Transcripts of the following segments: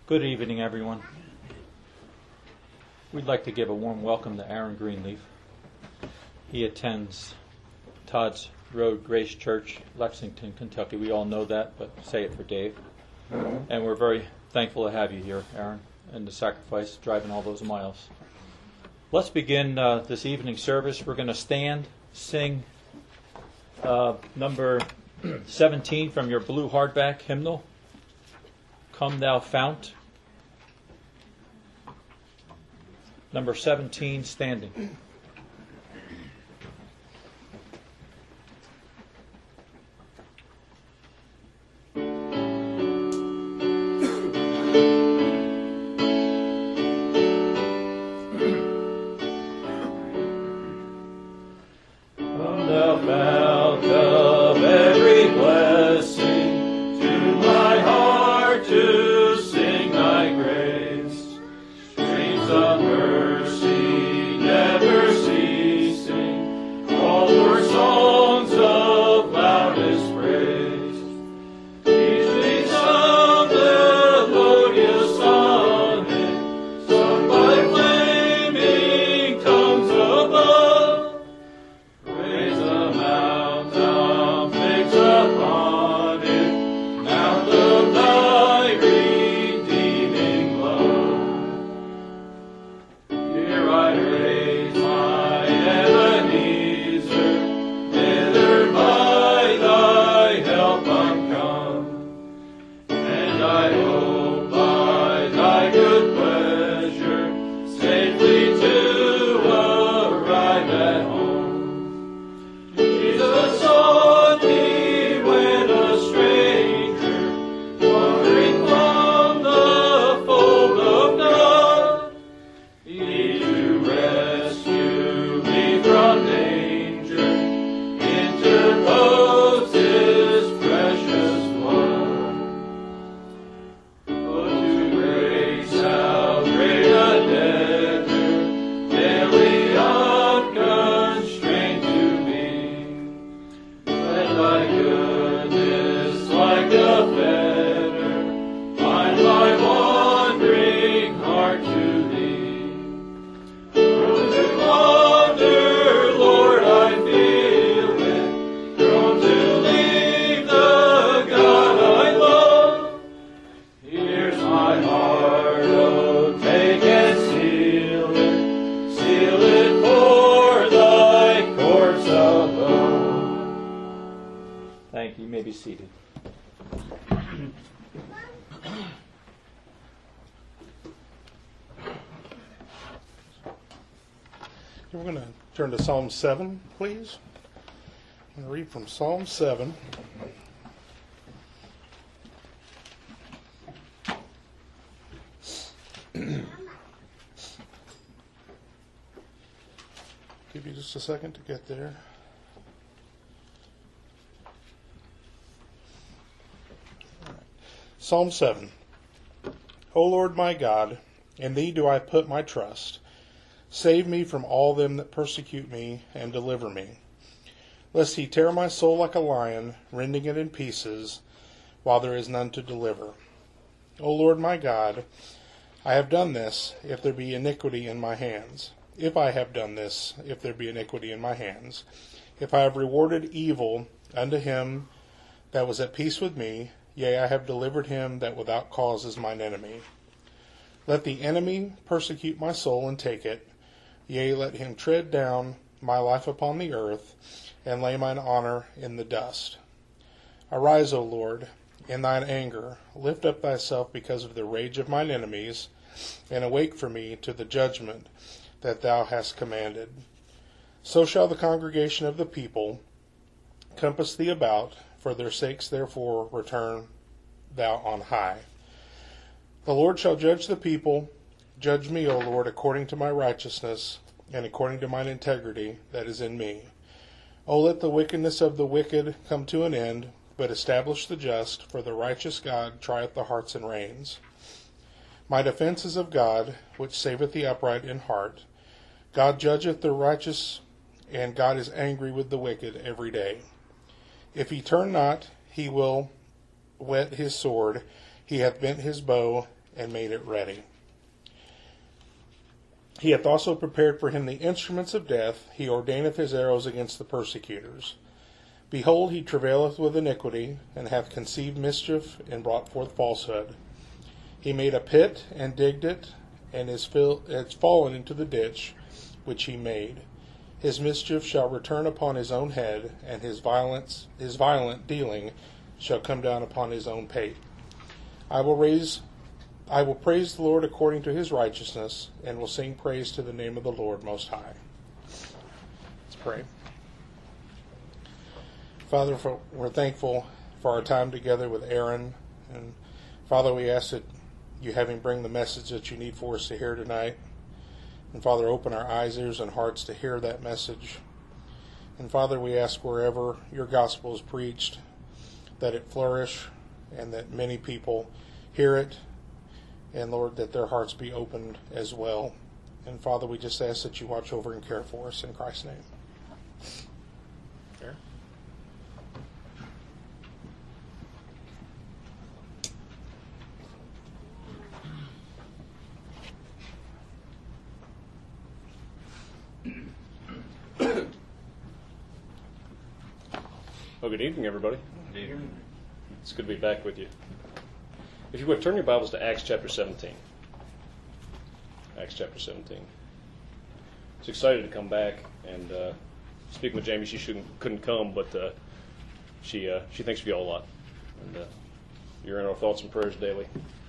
Good evening, everyone. We'd like to give a warm welcome to Aaron Greenleaf. He attends Todd's Road Grace Church, Lexington, Kentucky. We all know that, but say it for Dave. And we're very thankful to have you here, Aaron, and the sacrifice driving all those miles. Let's begin this evening service. We're going to stand, sing number 17 from your blue hardback hymnal, Come Thou Fount. Number 17, standing. We're going to turn to Psalm 7, please. I'm going to read from Psalm 7. Give you just a second to get there. All right. Psalm 7. O Lord my God, in thee do I put my trust. Save me from all them that persecute me, and deliver me. Lest he tear my soul like a lion, rending it in pieces, while there is none to deliver. O Lord my God, I have done this, if there be iniquity in my hands. If I have done this, if there be iniquity in my hands. If I have rewarded evil unto him that was at peace with me, yea, I have delivered him that without cause is mine enemy. Let the enemy persecute my soul and take it. Yea, let him tread down my life upon the earth, and lay mine honor in the dust. Arise, O Lord, in thine anger. Lift up thyself because of the rage of mine enemies, and awake for me to the judgment that thou hast commanded. So shall the congregation of the people compass thee about. For their sakes therefore return thou on high. The Lord shall judge the people. Judge me, O Lord, according to my righteousness, and according to mine integrity that is in me. O let the wickedness of the wicked come to an end, but establish the just, for the righteous God trieth the hearts and reins. My defense is of God, which saveth the upright in heart. God judgeth the righteous, and God is angry with the wicked every day. If he turn not, he will whet his sword. He hath bent his bow, and made it ready. He hath also prepared for him the instruments of death. He ordaineth his arrows against the persecutors. Behold, he travaileth with iniquity, and hath conceived mischief, and brought forth falsehood. He made a pit, and digged it, and is fallen into the ditch which he made. His mischief shall return upon his own head, and his violent dealing shall come down upon his own pate. I will praise the Lord according to his righteousness, and will sing praise to the name of the Lord Most High. Let's pray. Father, we're thankful for our time together with Aaron. And Father, we ask that you have him bring the message that you need for us to hear tonight. And Father, open our eyes, ears, and hearts to hear that message. And Father, we ask wherever your gospel is preached, that it flourish and that many people hear it. And Lord, that their hearts be opened as well. And Father, we just ask that you watch over and care for us in Christ's name. Aaron? Well, good evening, everybody. Good evening. It's good to be back with you. If you would, turn your Bibles to Acts chapter 17. Acts chapter 17. I was excited to come back, and speaking with Jamie, she couldn't come, but she thinks of you all a lot. And you're in our thoughts and prayers daily.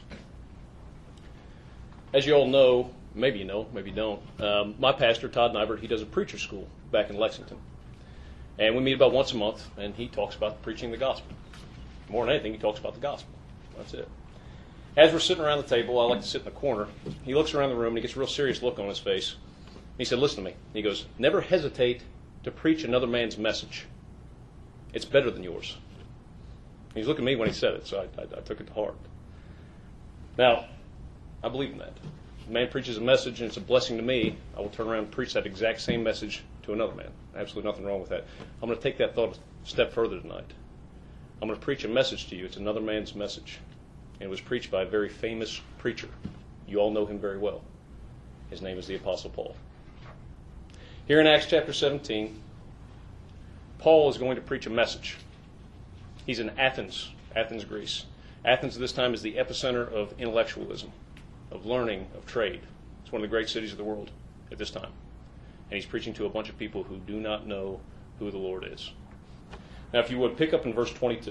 As you all know, maybe you know, maybe you don't, my pastor, Todd Nybert, he does a preacher school back in Lexington. And we meet about once a month, and he talks about preaching the gospel. More than anything, he talks about the gospel. That's it. As we're sitting around the table, I like to sit in the corner. He looks around the room, and he gets a real serious look on his face. He said, listen to me. He goes, never hesitate to preach another man's message. It's better than yours. He was looking at me when he said it, so I took it to heart. Now, I believe in that. If a man preaches a message and it's a blessing to me, I will turn around and preach that exact same message to another man. Absolutely nothing wrong with that. I'm going to take that thought a step further tonight. I'm going to preach a message to you. It's another man's message. And it was preached by a very famous preacher. You all know him very well. His name is the Apostle Paul. Here in Acts chapter 17, Paul is going to preach a message. He's in Athens, Greece. Athens at this time is the epicenter of intellectualism, of learning, of trade. It's one of the great cities of the world at this time. And he's preaching to a bunch of people who do not know who the Lord is. Now, if you would, pick up in verse 22.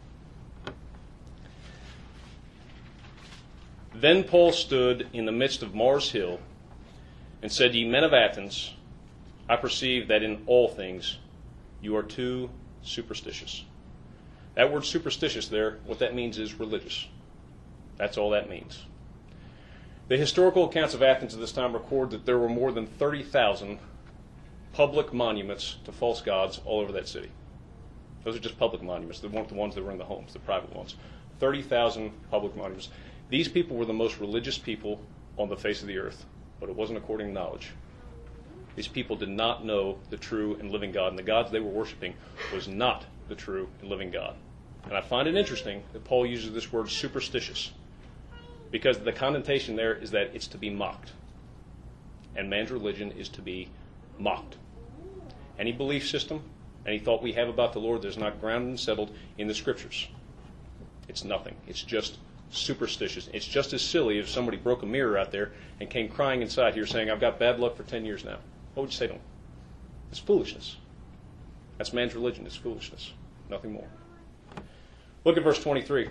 Then Paul stood in the midst of Mars Hill and said, Ye men of Athens, I perceive that in all things you are too superstitious. That word superstitious there, what that means is religious. That's all that means. The historical accounts of Athens at this time record that there were more than 30,000 public monuments to false gods all over that city. Those are just public monuments. They weren't the ones that were in the homes, the private ones. 30,000 public monuments. These people were the most religious people on the face of the earth, but it wasn't according to knowledge. These people did not know the true and living God, and the gods they were worshiping was not the true and living God. And I find it interesting that Paul uses this word superstitious, because the connotation there is that it's to be mocked. And man's religion is to be mocked. Any belief system, any thought we have about the Lord that is not grounded and settled in the Scriptures, it's nothing. It's just superstitious. It's just as silly if somebody broke a mirror out there and came crying inside here saying, I've got bad luck for 10 years now. What would you say to him? It's foolishness. That's man's religion. It's foolishness. Nothing more. Look at verse 23.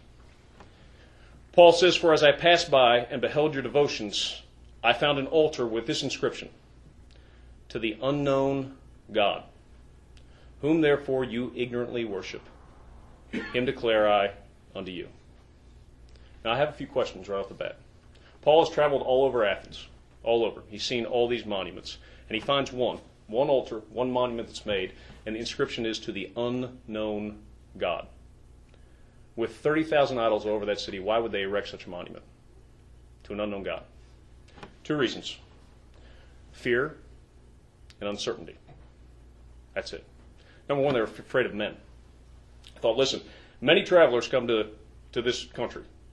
Paul says, For as I passed by and beheld your devotions, I found an altar with this inscription, To the unknown God, whom therefore you ignorantly worship. Him declare I unto you. Now I have a few questions right off the bat. Paul has traveled all over Athens, all over. He's seen all these monuments, and he finds one altar, one monument that's made, and the inscription is To the unknown God. With 30,000 idols all over that city, why would they erect such a monument to an unknown God? Two reasons. Fear and uncertainty. That's it. Number one, they're afraid of men. I thought, listen, many travelers come to this country.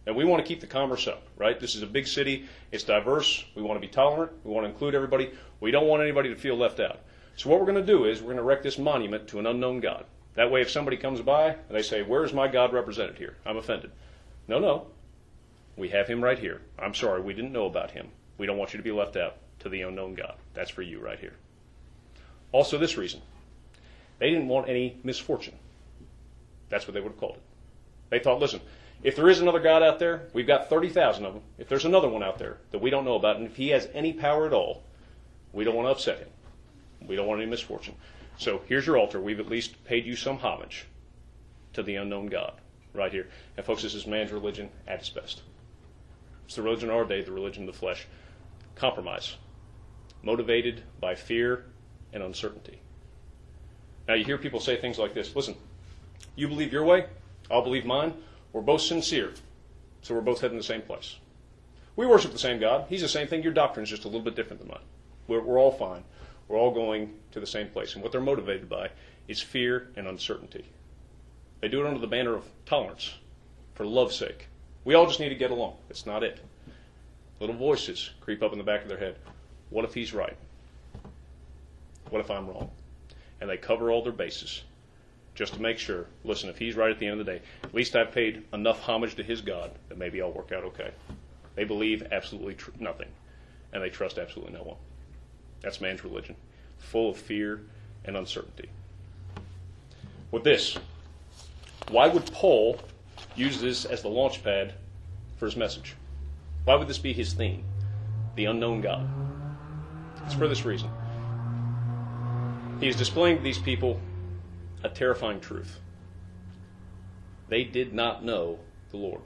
And we want to keep the commerce up, right? This is a big city. It's diverse. We want to be tolerant. We want to include everybody. We don't want anybody to feel left out. So what we're going to do is we're going to erect this monument to an unknown God. That way, if somebody comes by and they say, where's my God represented here? I'm offended. No. We have him right here. I'm sorry, we didn't know about him. We don't want you to be left out to the unknown God. That's for you right here. Also this reason. They didn't want any misfortune. That's what they would have called it. They thought, listen, if there is another God out there, we've got 30,000 of them. If there's another one out there that we don't know about, and if he has any power at all, we don't want to upset him. We don't want any misfortune. So here's your altar. We've at least paid you some homage to the unknown God right here. And folks, this is man's religion at its best. It's the religion of our day, the religion of the flesh. Compromise. Motivated by fear and uncertainty. Now you hear people say things like this. Listen, you believe your way, I'll believe mine. We're both sincere, so we're both heading the same place. We worship the same God. He's the same thing. Your doctrine is just a little bit different than mine. We're all fine. We're all going to the same place. And what they're motivated by is fear and uncertainty. They do it under the banner of tolerance, for love's sake. We all just need to get along. That's not it. Little voices creep up in the back of their head. What if he's right? What if I'm wrong? And they cover all their bases just to make sure, listen, if he's right at the end of the day, at least I've paid enough homage to his God that maybe I'll work out okay. They believe absolutely nothing, and they trust absolutely no one. That's man's religion, full of fear and uncertainty. With this, why would Paul use this as the launch pad for his message? Why would this be his theme? The unknown God. It's for this reason. He is displaying to these people a terrifying truth. They did not know the Lord.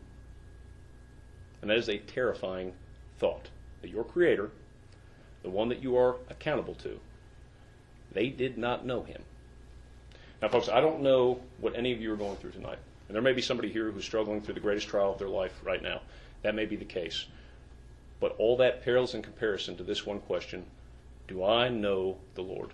And that is a terrifying thought. That your Creator, the one that you are accountable to, they did not know him. Now, folks, I don't know what any of you are going through tonight. And there may be somebody here who's struggling through the greatest trial of their life right now. That may be the case. But all that pales in comparison to this one question: do I know the Lord?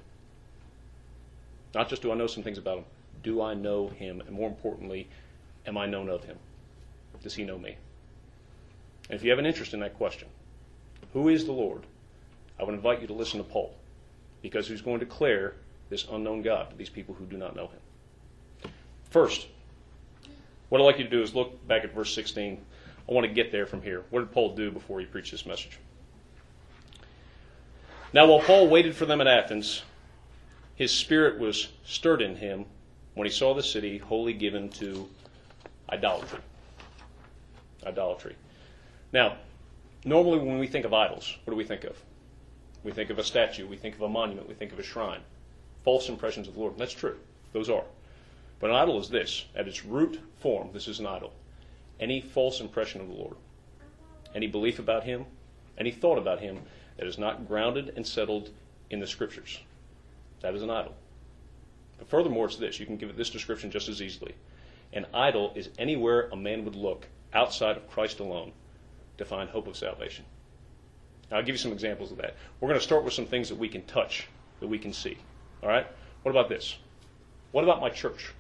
Not just do I know some things about him. Do I know him? And more importantly, am I known of him? Does he know me? And if you have an interest in that question, who is the Lord? I would invite you to listen to Paul, because he's going to declare this unknown God to these people who do not know him. First, what I'd like you to do is look back at verse 16. I want to get there from here. What did Paul do before he preached this message? Now, while Paul waited for them at Athens, his spirit was stirred in him when he saw the city wholly given to idolatry. Idolatry. Now, normally when we think of idols, what do we think of? We think of a statue, we think of a monument, we think of a shrine. False impressions of the Lord. That's true. Those are. But an idol is this. At its root form, this is an idol. Any false impression of the Lord. Any belief about him, any thought about him that is not grounded and settled in the Scriptures. That is an idol. But furthermore, it's this. You can give it this description just as easily. An idol is anywhere a man would look outside of Christ alone to find hope of salvation. Now, I'll give you some examples of that. We're going to start with some things that we can touch, that we can see. All right? What about this? What about my church?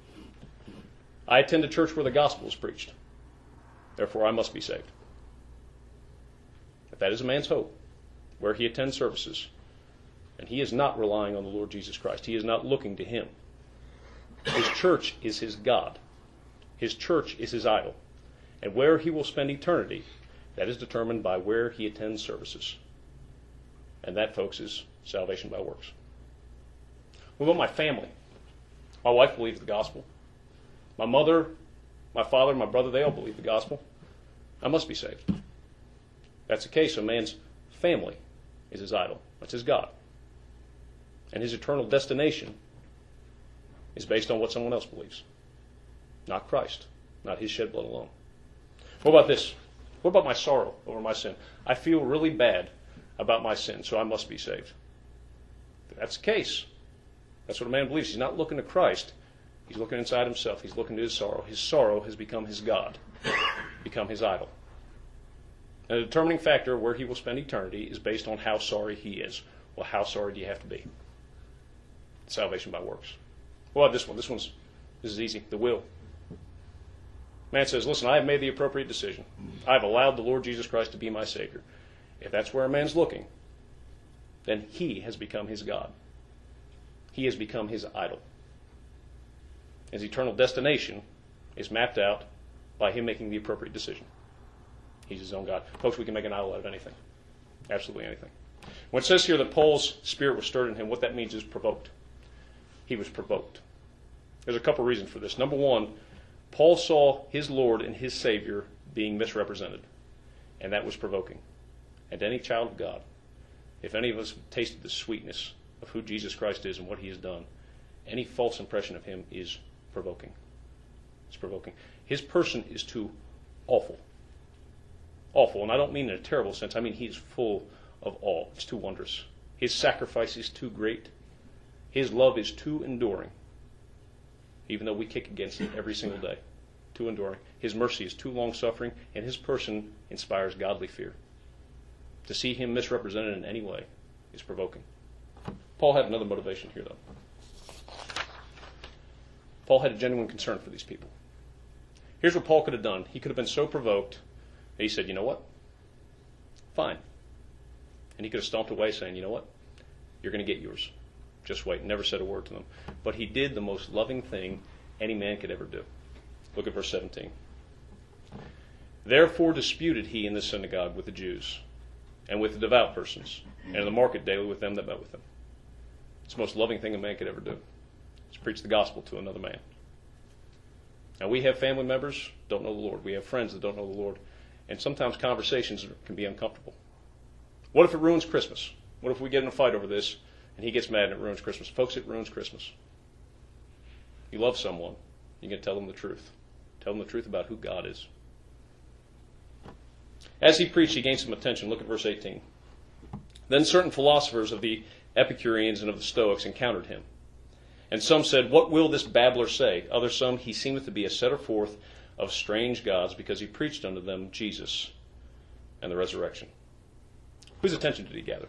I attend a church where the gospel is preached. Therefore, I must be saved. If that is a man's hope, where he attends services, and he is not relying on the Lord Jesus Christ, he is not looking to him. His church is his God. His church is his idol. And where he will spend eternity, that is determined by where he attends services. And that, folks, is salvation by works. What about my family? My wife believes the gospel. My mother, my father, my brother, they all believe the gospel. I must be saved. That's the case. A man's family is his idol. That's his God. And his eternal destination is based on what someone else believes. Not Christ. Not his shed blood alone. What about this? What about my sorrow over my sin? I feel really bad about my sin, so I must be saved. That's the case. That's what a man believes. He's not looking to Christ. He's looking inside himself. He's looking to his sorrow. His sorrow has become his God, become his idol. And the determining factor where he will spend eternity is based on how sorry he is. Well, how sorry do you have to be? Salvation by works. What about this one? This is easy. The will. Man says, listen, I have made the appropriate decision. I've allowed the Lord Jesus Christ to be my Savior. If that's where a man's looking, then he has become his God. He has become his idol. His eternal destination is mapped out by him making the appropriate decision. He's his own God. Folks, we can make an idol out of anything. Absolutely anything. When it says here that Paul's spirit was stirred in him, what that means is provoked. He was provoked. There's a couple reasons for this. Number one, Paul saw his Lord and his Savior being misrepresented, and that was provoking. And any child of God, if any of us tasted the sweetness of who Jesus Christ is and what he has done, any false impression of him is provoking. It's provoking. His person is too awful. Awful, and I don't mean in a terrible sense. I mean he is full of awe. It's too wondrous. His sacrifice is too great. His love is too enduring, even though we kick against it every single day. Too enduring. His mercy is too long-suffering, and his person inspires godly fear. To see him misrepresented in any way is provoking. Paul had another motivation here, though. Paul had a genuine concern for these people. Here's what Paul could have done. He could have been so provoked that he said, you know what? Fine. And he could have stomped away saying, you know what? You're going to get yours. Just wait. Never said a word to them. But he did the most loving thing any man could ever do. Look at verse 17. Therefore disputed he in the synagogue with the Jews and with the devout persons, and in the market daily with them that met with him. It's the most loving thing a man could ever do. It's preach the gospel to another man. Now we have family members who don't know the Lord. We have friends that don't know the Lord. And sometimes conversations can be uncomfortable. What if it ruins Christmas? What if we get in a fight over this and he gets mad and it ruins Christmas? Folks, it ruins Christmas. You love someone, you can tell them the truth. Tell them the truth about who God is. As he preached, he gained some attention. Look at verse 18. Then certain philosophers of the Epicureans and of the Stoics encountered him. And some said, what will this babbler say? Others some, he seemeth to be a setter forth of strange gods, because he preached unto them Jesus and the resurrection. Whose attention did he gather?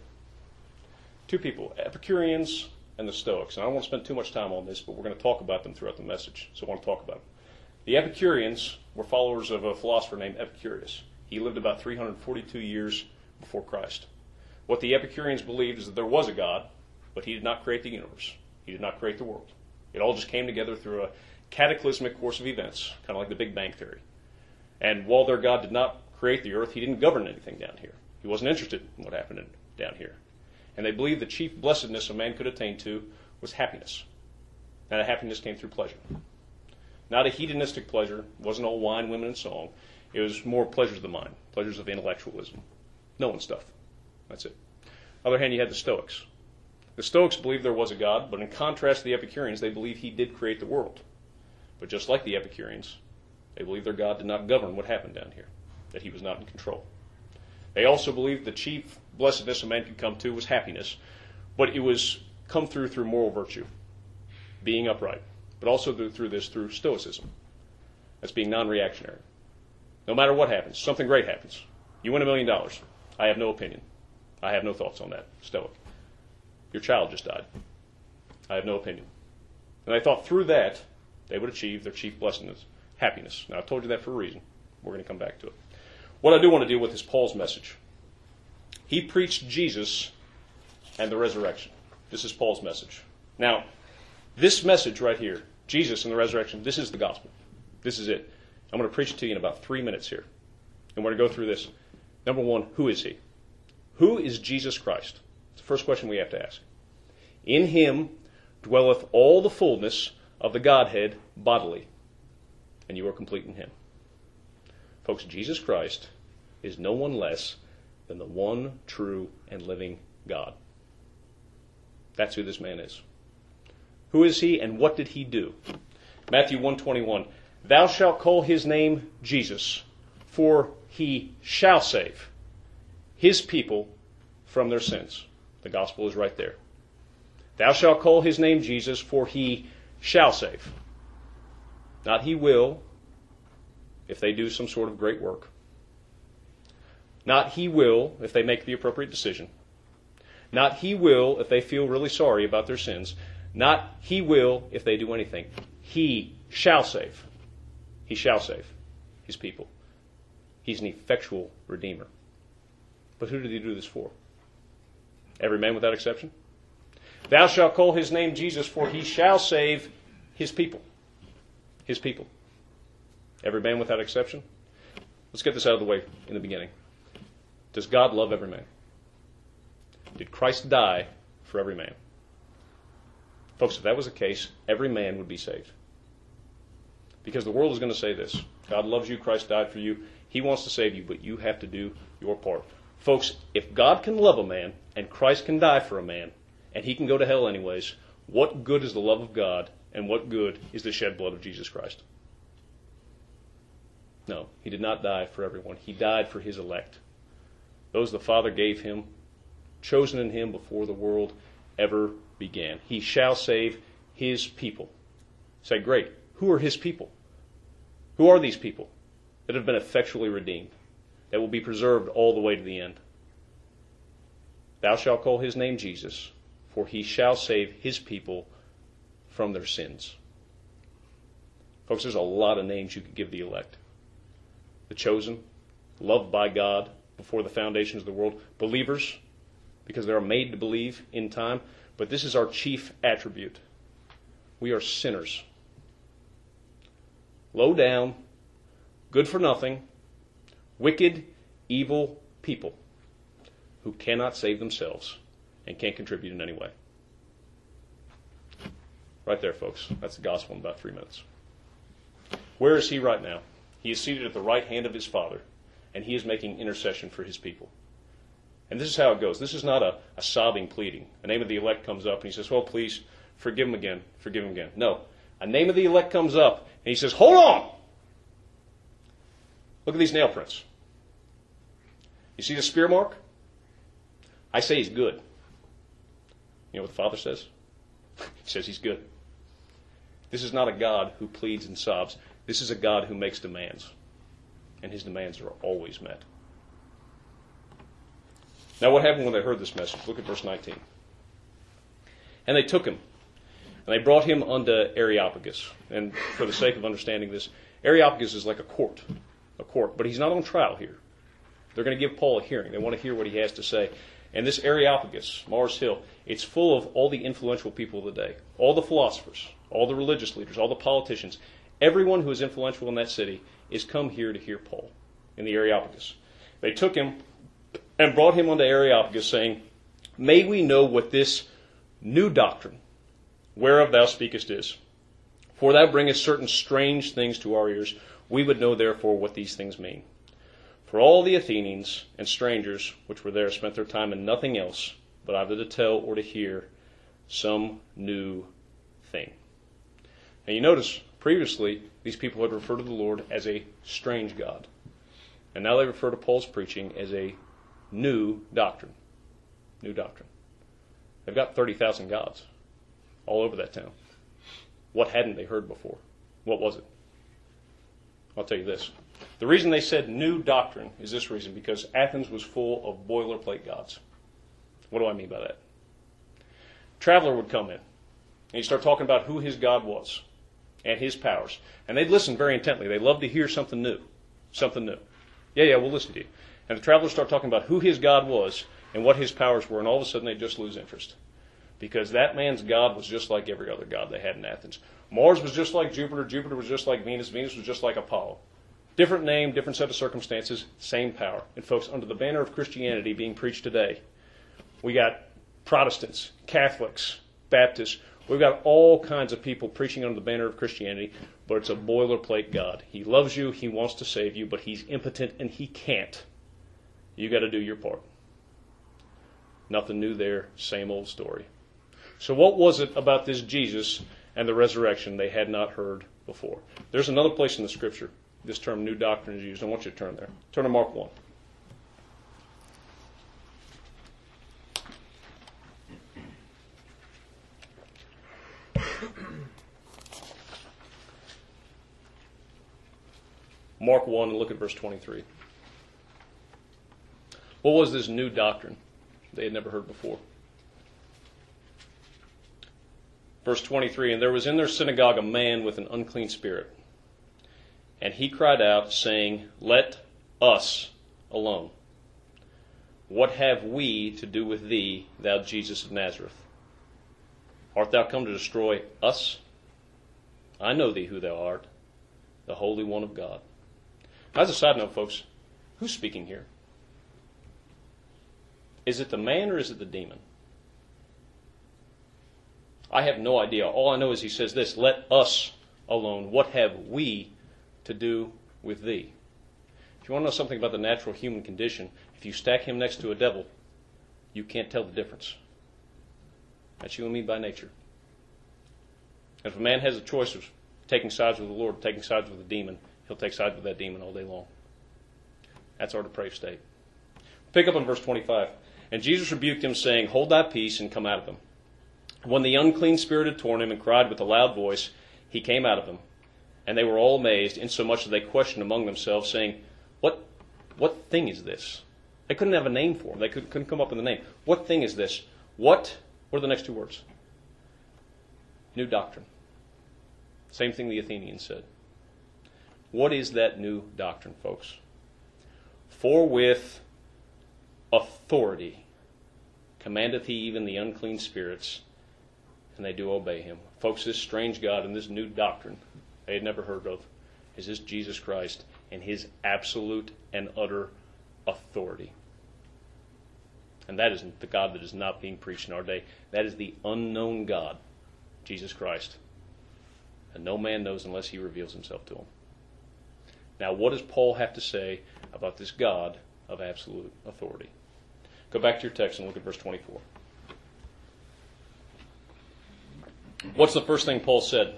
Two people, Epicureans and the Stoics. And I don't want to spend too much time on this, but we're going to talk about them throughout the message, so I want to talk about them. The Epicureans were followers of a philosopher named Epicurus. He lived about 342 years before Christ. What the Epicureans believed is that there was a God, but he did not create the universe. He did not create the world. It all just came together through a cataclysmic course of events, kind of like the Big Bang Theory. And while their God did not create the earth, he didn't govern anything down here. He wasn't interested in what happened down here. And they believed the chief blessedness a man could attain to was happiness. And that happiness came through pleasure. Not a hedonistic pleasure. It wasn't all wine, women, and song. It was more pleasures of the mind, pleasures of intellectualism. Knowing stuff. That's it. On the other hand, you had the Stoics. The Stoics believed there was a God, but in contrast to the Epicureans, they believed he did create the world. But just like the Epicureans, they believed their God did not govern what happened down here, that he was not in control. They also believed the chief blessedness a man could come to was happiness, but it was come through moral virtue, being upright, but also through Stoicism. That's being non-reactionary. No matter what happens, something great happens. You win $1 million. I have no opinion. I have no thoughts on that. Stoic. Your child just died. I have no opinion. And they thought through that, they would achieve their chief blessedness, happiness. Now, I told you that for a reason. We're going to come back to it. What I do want to deal with is Paul's message. He preached Jesus and the resurrection. This is Paul's message. Now, this message right here, Jesus and the resurrection, this is the gospel. This is it. I'm going to preach it to you in about 3 minutes here. And we're going to go through this. Number one, who is he? Who is Jesus Christ? It's the first question we have to ask. In him dwelleth all the fullness of the Godhead bodily, and you are complete in him. Folks, Jesus Christ is no one less than the one true and living God. That's who this man is. Who is he and what did he do? Matthew 1:21. Thou shalt call his name Jesus, for he shall save his people from their sins. The gospel is right there. Thou shalt call his name Jesus, for he shall save. Not he will, if they do some sort of great work. Not he will, if they make the appropriate decision. Not he will, if they feel really sorry about their sins. Not he will, if they do anything. He shall save. He shall save. his people. He's an effectual redeemer. But who did he do this for? Every man without exception. Thou shalt call his name Jesus, for he shall save his people. His people. Every man without exception. Let's get this out of the way in the beginning. Does God love every man? Did Christ die for every man? Folks, if that was the case, every man would be saved. Because the world is going to say this. God loves you, Christ died for you. He wants to save you, but you have to do your part. Folks, if God can love a man, and Christ can die for a man, and he can go to hell anyways, what good is the love of God, and what good is the shed blood of Jesus Christ? No, he did not die for everyone. He died for his elect. Those the Father gave him, chosen in him before the world ever began. He shall save his people. Say, great. Who are his people? Who are these people that have been effectually redeemed, that will be preserved all the way to the end? Thou shalt call his name Jesus, for he shall save his people from their sins. Folks, there's a lot of names you could give the elect. The chosen, loved by God before the foundations of the world, believers, because they are made to believe in time. But this is our chief attribute. We are sinners. Low down, good for nothing, wicked, evil people who cannot save themselves and can't contribute in any way. Right there, folks. That's the gospel in about 3 minutes. Where is he right now? He is seated at the right hand of his Father, and he is making intercession for his people. And this is how it goes. This is not a sobbing pleading. A name of the elect comes up, and he says, well, please, forgive him again, forgive him again. No. A name of the elect comes up, and he says, hold on! Look at these nail prints. You see the spear mark? I say he's good. You know what the Father says? He says he's good. This is not a God who pleads and sobs. This is a God who makes demands. And his demands are always met. Now what happened when they heard this message? Look at verse 19. And they took him, and they brought him unto Areopagus. And for the sake of understanding this, Areopagus is like a court. But he's not on trial here. They're going to give Paul a hearing. They want to hear what he has to say. And this Areopagus, Mars Hill, it's full of all the influential people of the day. All the philosophers, all the religious leaders, all the politicians. Everyone who is influential in that city is come here to hear Paul in the Areopagus. They took him and brought him unto Areopagus, saying, May we know what this new doctrine, whereof thou speakest, is. For thou bringest certain strange things to our ears. We would know therefore what these things mean. For all the Athenians and strangers which were there spent their time in nothing else, but either to tell or to hear some new thing. And you notice, previously, these people had referred to the Lord as a strange God. And now they refer to Paul's preaching as a new doctrine. New doctrine. They've got 30,000 gods all over that town. What hadn't they heard before? What was it? I'll tell you this. The reason they said new doctrine is this reason, because Athens was full of boilerplate gods. What do I mean by that? Traveler would come in, and he'd start talking about who his God was and his powers. And they'd listen very intently. They loved to hear something new. Something new. Yeah, we'll listen to you. And the travelers start talking about who his God was and what his powers were, and all of a sudden they'd just lose interest. Because that man's God was just like every other god they had in Athens. Mars was just like Jupiter. Jupiter was just like Venus. Venus was just like Apollo. Different name, different set of circumstances, same power. And folks, under the banner of Christianity being preached today, we got Protestants, Catholics, Baptists. We've got all kinds of people preaching under the banner of Christianity, but it's a boilerplate God. He loves you, he wants to save you, but he's impotent and he can't. You got to do your part. Nothing new there, same old story. So what was it about this Jesus and the resurrection they had not heard before? There's another place in the Scripture this term new doctrine is used. I want you to turn there. Turn to Mark 1. Mark 1 and look at verse 23. What was this new doctrine they had never heard before? Verse 23, And there was in their synagogue a man with an unclean spirit. And he cried out, saying, Let us alone. What have we to do with thee, thou Jesus of Nazareth? Art thou come to destroy us? I know thee who thou art, the Holy One of God. As a side note, folks, who's speaking here? Is it the man or is it the demon? I have no idea. All I know is he says this, Let us alone. What have we to do with thee? If you want to know something about the natural human condition, if you stack him next to a devil, you can't tell the difference. That's you and me by nature. If a man has a choice of taking sides with the Lord, taking sides with the demon, he'll take sides with that demon all day long. That's our depraved state. Pick up on verse 25. And Jesus rebuked him, saying, Hold thy peace, and come out of him. When the unclean spirit had torn him and cried with a loud voice, he came out of him. And they were all amazed, insomuch that they questioned among themselves, saying, What thing is this? They couldn't have a name for him. They couldn't come up with a name. What thing is this? What are the next two words? New doctrine. Same thing the Athenians said. What is that new doctrine, folks? For with authority commandeth he even the unclean spirits, and they do obey him. Folks, this strange God and this new doctrine they had never heard of is this Jesus Christ and his absolute and utter authority. And that is the God that is not being preached in our day. That is the unknown God, Jesus Christ. And no man knows unless he reveals himself to him. Now, what does Paul have to say about this God of absolute authority? Go back to your text and look at verse 24. What's the first thing Paul said?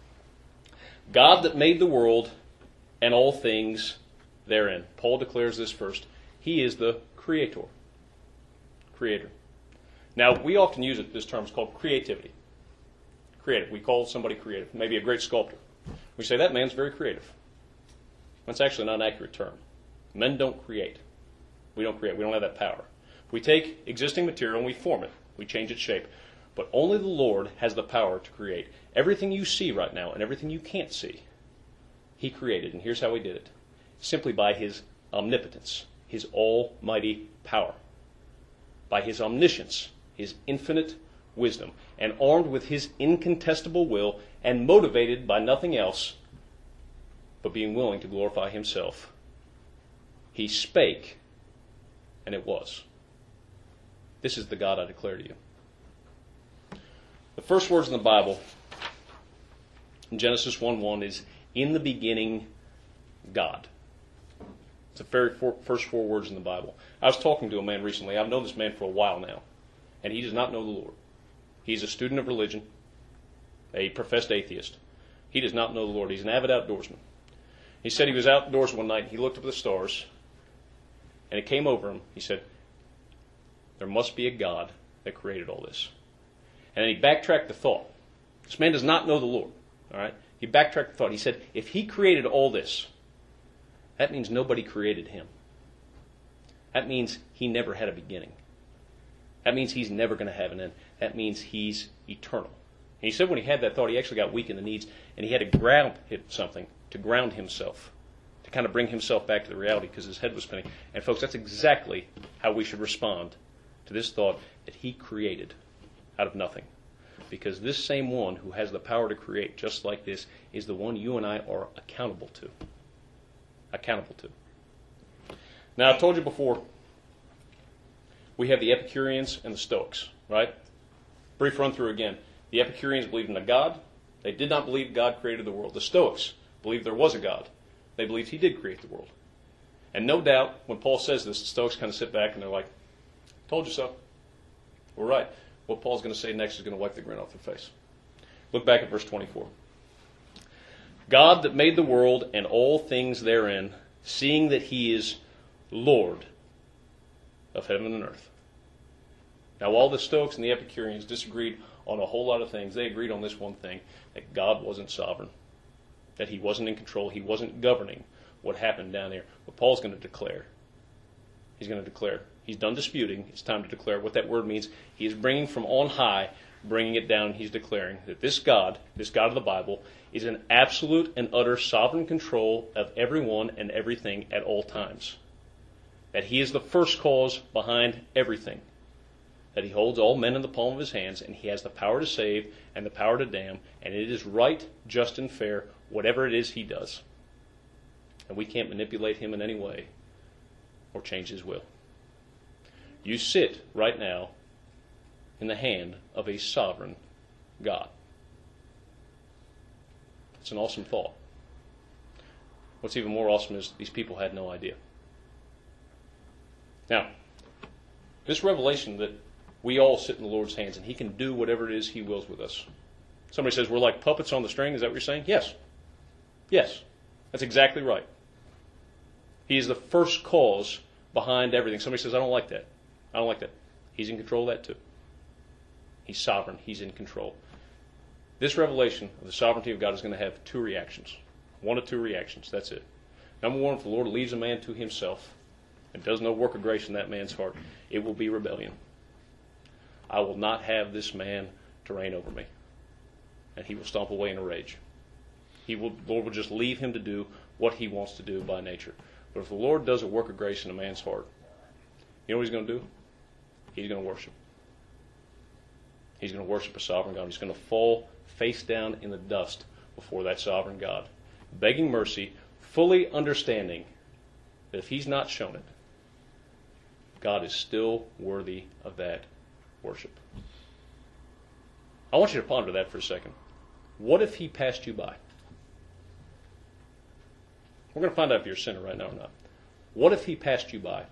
God that made the world and all things therein. Paul declares this first. He is the creator. Creator. Now, we often use it, this term is called creativity. Creative. We call somebody creative. Maybe a great sculptor. We say, that man's very creative. That's actually not an accurate term. Men don't create. We don't create. We don't have that power. We take existing material and we form it. We change its shape. But only the Lord has the power to create. Everything you see right now and everything you can't see, he created. And here's how he did it. Simply by his omnipotence, his almighty power. By his omniscience, his infinite wisdom, and armed with his incontestable will, and motivated by nothing else but being willing to glorify himself. He spake, and it was. This is the God I declare to you. The first words in the Bible, in Genesis 1:1, is, in the beginning, God. It's the very first four words in the Bible. I was talking to a man recently. I've known this man for a while now, and he does not know the Lord. He's a student of religion, a professed atheist. He does not know the Lord. He's an avid outdoorsman. He said he was outdoors one night, and he looked up at the stars, and it came over him. He said, there must be a God that created all this. And then he backtracked the thought. This man does not know the Lord. All right? He backtracked the thought. He said, if he created all this, that means nobody created him. That means he never had a beginning. That means he's never going to have an end. That means he's eternal. And he said when he had that thought, he actually got weak in the knees, and he had to hit something to ground himself, to kind of bring himself back to the reality because his head was spinning. And folks, that's exactly how we should respond to this thought that he created out of nothing. Because this same one who has the power to create just like this is the one you and I are accountable to. Accountable to. Now, I've told you before, we have the Epicureans and the Stoics, right? Brief run through again. The Epicureans believed in a God. They did not believe God created the world. The Stoics believed there was a God. They believed he did create the world. And no doubt, when Paul says this, the Stoics kind of sit back and they're like, told you so. We're right. What Paul's going to say next is going to wipe the grin off their face. Look back at verse 24. God that made the world and all things therein, seeing that he is Lord of heaven and earth. Now, while the Stoics and the Epicureans disagreed on a whole lot of things, they agreed on this one thing, that God wasn't sovereign, that he wasn't in control, he wasn't governing what happened down there. What Paul's going to declare, he's going to declare. He's done disputing. It's time to declare what that word means. He is bringing from on high bringing it down. He's declaring that this God of the Bible, is in absolute and utter sovereign control of everyone and everything at all times. That he is the first cause behind everything. That he holds all men in the palm of his hands, and he has the power to save and the power to damn, and it is right, just, and fair, whatever it is he does. And we can't manipulate him in any way or change his will. You sit right now in the hand of a sovereign God. It's an awesome thought. What's even more awesome is these people had no idea. Now, this revelation that we all sit in the Lord's hands and he can do whatever it is he wills with us. Somebody says we're like puppets on the string. Is that what you're saying? Yes. Yes. That's exactly right. He is the first cause behind everything. Somebody says, I don't like that. I don't like that. He's in control of that too. He's sovereign. He's in control. This revelation of the sovereignty of God is going to have two reactions. One of two reactions. That's it. Number one, if the Lord leaves a man to himself and does no work of grace in that man's heart, it will be rebellion. I will not have this man to reign over me. And he will stomp away in a rage. The Lord will just leave him to do what he wants to do by nature. But if the Lord does a work of grace in a man's heart, you know what he's going to do? He's going to worship. He's going to worship a sovereign God. He's going to fall face down in the dust before that sovereign God, begging mercy, fully understanding that if he's not shown it, God is still worthy of that worship. I want you to ponder that for a second. What if he passed you by? We're going to find out if you're a sinner right now or not. What if he passed you by?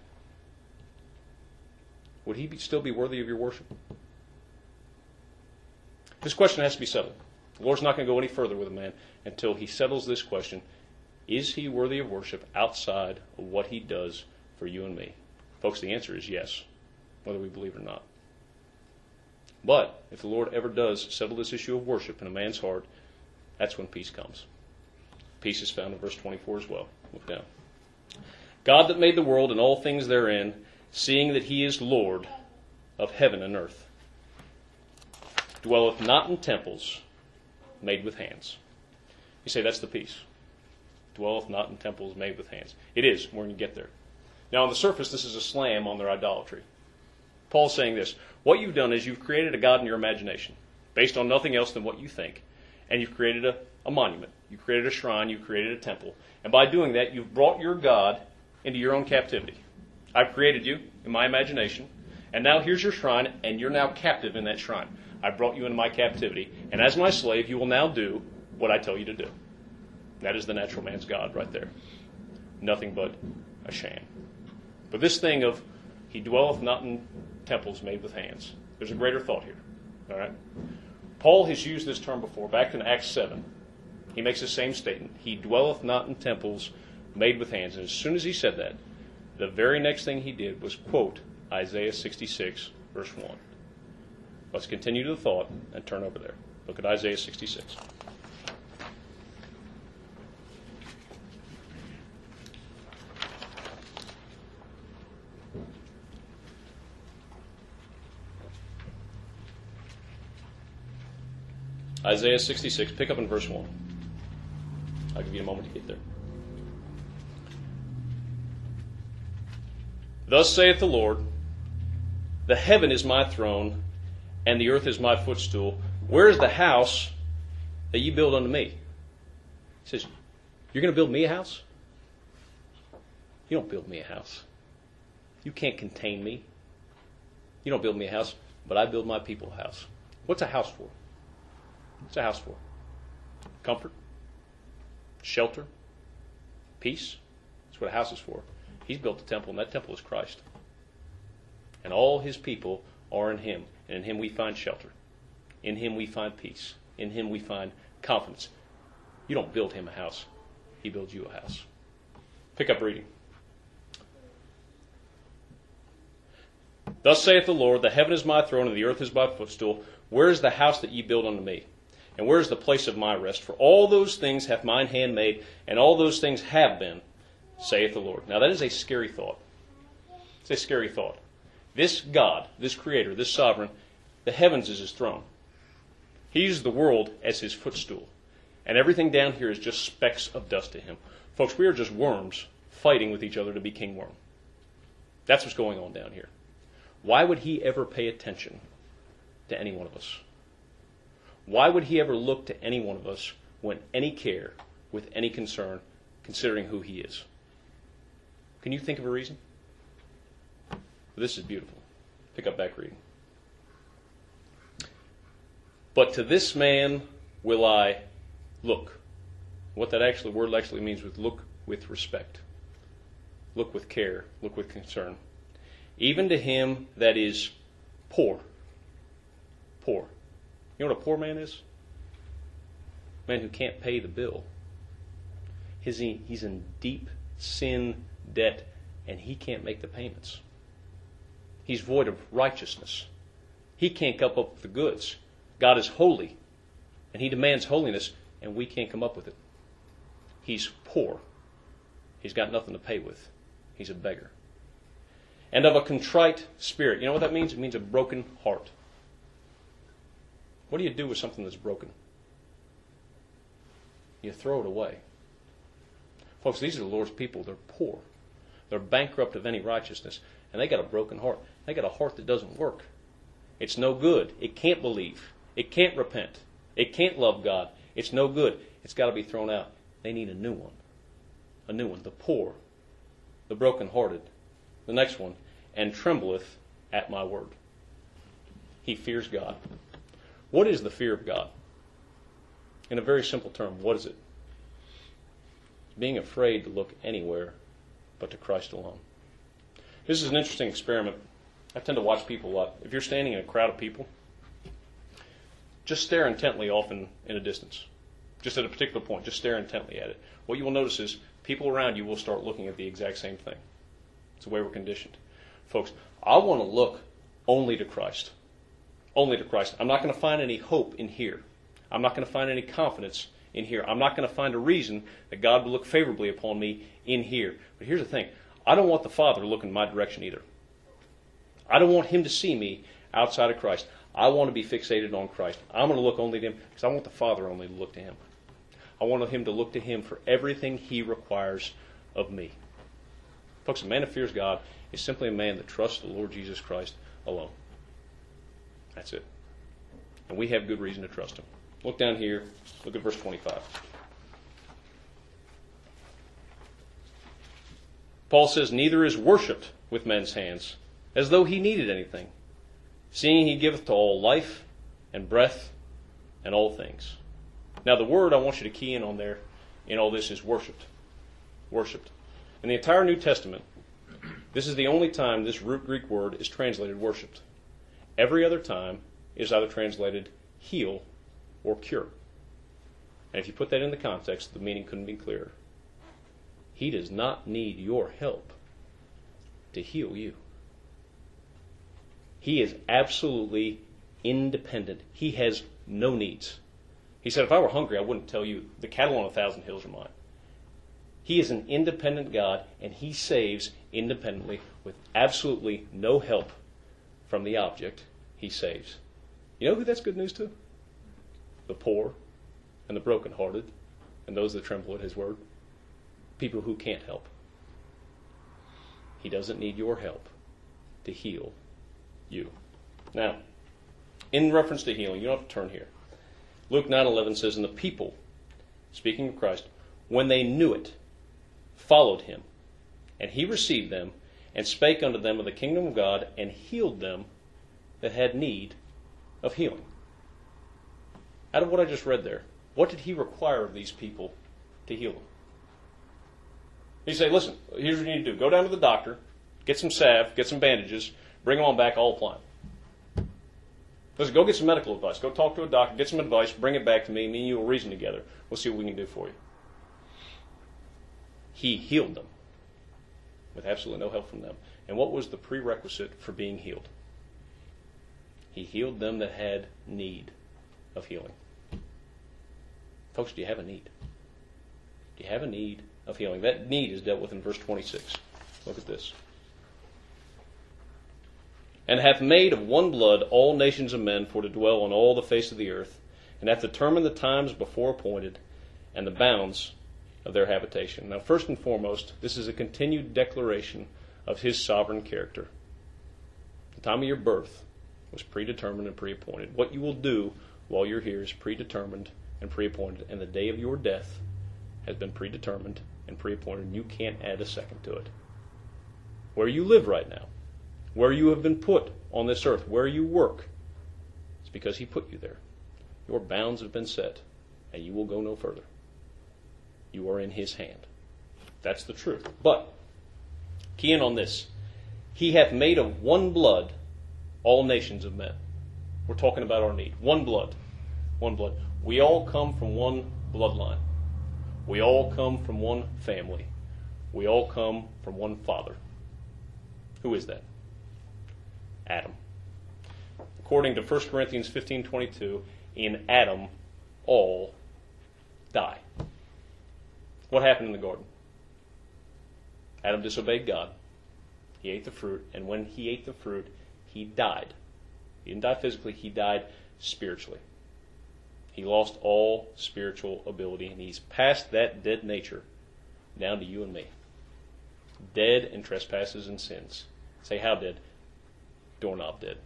Would he still be worthy of your worship? This question has to be settled. The Lord's not going to go any further with a man until he settles this question. Is he worthy of worship outside of what he does for you and me? Folks, the answer is yes, whether we believe it or not. But if the Lord ever does settle this issue of worship in a man's heart, that's when peace comes. Peace is found in verse 24 as well. Look down. God that made the world and all things therein, seeing that he is Lord of heaven and earth, dwelleth not in temples made with hands. You say that's the peace. Dwelleth not in temples made with hands. It is. We're going to get there. Now on the surface, this is a slam on their idolatry. Paul's saying this. What you've done is you've created a God in your imagination based on nothing else than what you think. And you've created a monument. You've created a shrine. You've created a temple. And by doing that, you've brought your God into your own captivity. I've created you in my imagination. And now here's your shrine, and you're now captive in that shrine. I brought you into my captivity. And as my slave, you will now do what I tell you to do. That is the natural man's God right there. Nothing but a sham. But this thing of he dwelleth not in temples made with hands. There's a greater thought here. All right? Paul has used this term before. Back in Acts 7, he makes the same statement. He dwelleth not in temples made with hands. And as soon as he said that, the very next thing he did was quote Isaiah 66, verse 1. Let's continue the thought and turn over there. Look at Isaiah 66. Isaiah 66, pick up in verse 1. I'll give you a moment to get there. Thus saith the Lord, the heaven is my throne, and the earth is my footstool. Where is the house that you build unto me? He says, you're going to build me a house? You don't build me a house. You can't contain me. You don't build me a house, but I build my people a house. What's a house for? What's a house for? Comfort? Shelter? Peace? That's what a house is for. He's built a temple, and that temple is Christ. And all his people are in him. And in him we find shelter. In him we find peace. In him we find confidence. You don't build him a house. He builds you a house. Pick up reading. Thus saith the Lord, the heaven is my throne, and the earth is my footstool. Where is the house that ye build unto me? And where is the place of my rest? For all those things hath mine hand made, and all those things have been, saith the Lord. Now that is a scary thought. It's a scary thought. This God, this Creator, this Sovereign, the heavens is his throne. He uses the world as his footstool. And everything down here is just specks of dust to him. Folks, we are just worms fighting with each other to be king worm. That's what's going on down here. Why would he ever pay attention to any one of us? Why would he ever look to any one of us with any care, with any concern, considering who he is? Can you think of a reason? This is beautiful. Pick up back reading. But to this man will I look. What that word actually means with look with respect. Look with care. Look with concern. Even to him that is poor. Poor. You know what a poor man is? A man who can't pay the bill. He's in deep sin, debt, and he can't make the payments. He's void of righteousness. He can't come up with the goods. God is holy, and he demands holiness, and we can't come up with it. He's poor. He's got nothing to pay with. He's a beggar. And of a contrite spirit. You know what that means? It means a broken heart. What do you do with something that's broken? You throw it away. Folks, these are the Lord's people. They're poor. They're bankrupt of any righteousness. And they got a broken heart. They got a heart that doesn't work. It's no good. It can't believe. It can't repent. It can't love God. It's no good. It's got to be thrown out. They need a new one. A new one. The poor. The brokenhearted. The next one. And trembleth at my word. He fears God. What is the fear of God? In a very simple term, what is it? Being afraid to look anywhere but to Christ alone. This is an interesting experiment. I tend to watch people a lot. If you're standing in a crowd of people, just stare intently off in a distance. Just at a particular point, just stare intently at it. What you will notice is people around you will start looking at the exact same thing. It's the way we're conditioned. Folks, I want to look only to Christ. Only to Christ. I'm not going to find any hope in here. I'm not going to find any confidence in here. I'm not going to find a reason that God will look favorably upon me in here. But here's the thing. I don't want the Father looking in my direction either. I don't want him to see me outside of Christ. I want to be fixated on Christ. I'm going to look only to him because I want the Father only to look to him. I want him to look to him for everything he requires of me. Folks, a man that fears God is simply a man that trusts the Lord Jesus Christ alone. That's it. And we have good reason to trust him. Look down here. Look at verse 25. Paul says, neither is worshipped with men's hands, as though he needed anything, seeing he giveth to all life and breath and all things. Now the word I want you to key in on there in all this is worshipped. Worshipped. In the entire New Testament, this is the only time this root Greek word is translated worshipped. Every other time it is either translated heal or cure. And if you put that in the context, the meaning couldn't be clearer. He does not need your help to heal you. He is absolutely independent. He has no needs. He said, if I were hungry, I wouldn't tell you. The cattle on 1,000 hills are mine. He is an independent God, and he saves independently with absolutely no help from the object he saves. You know who that's good news to? The poor and the brokenhearted and those that tremble at his word. People who can't help. He doesn't need your help to heal you. Now, in reference to healing, you don't have to turn here. Luke 9:11 says, and the people, speaking of Christ, when they knew it, followed him, and he received them, and spake unto them of the kingdom of God, and healed them that had need of healing. Out of what I just read there, what did he require of these people to heal them? He said, listen, here's what you need to do. Go down to the doctor, get some salve, get some bandages, bring them on back, I'll apply them. Listen, go get some medical advice. Go talk to a doctor, get some advice, bring it back to me, and you will reason together. We'll see what we can do for you. He healed them with absolutely no help from them. And what was the prerequisite for being healed? He healed them that had need of healing. Folks, do you have a need? Do you have a need of healing? That need is dealt with in verse 26. Look at this. And hath made of one blood all nations of men for to dwell on all the face of the earth, and hath determined the times before appointed, and the bounds of their habitation. Now, first and foremost, this is a continued declaration of his sovereign character. The time of your birth was predetermined and preappointed. What you will do while you're here is predetermined and preappointed, and the day of your death has been predetermined and preappointed, and you can't add a second to it. Where you live right now, where you have been put on this earth, where you work, it's because he put you there. Your bounds have been set, and you will go no further. You are in his hand. That's the truth. But, key in on this. He hath made of one blood all nations of men. We're talking about our need. One blood. One blood. We all come from one bloodline. We all come from one family. We all come from one father. Who is that? Adam. According to 1 Corinthians 15:22, in Adam all die. What happened in the garden? Adam disobeyed God. He ate the fruit, and when he ate the fruit, he died. He didn't die physically, he died spiritually. He lost all spiritual ability, and he's passed that dead nature down to you and me. Dead in trespasses and sins. Say, how dead? Doorknob dead.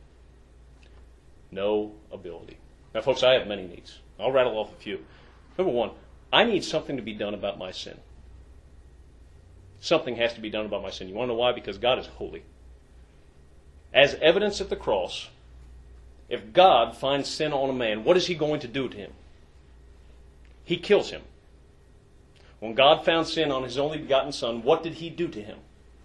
No ability. Now, folks, I have many needs. I'll rattle off a few. Number one, I need something to be done about my sin. Something has to be done about my sin. You want to know why? Because God is holy. As evidence at the cross, if God finds sin on a man, what is he going to do to him? He kills him. When God found sin on his only begotten Son, what did he do to him?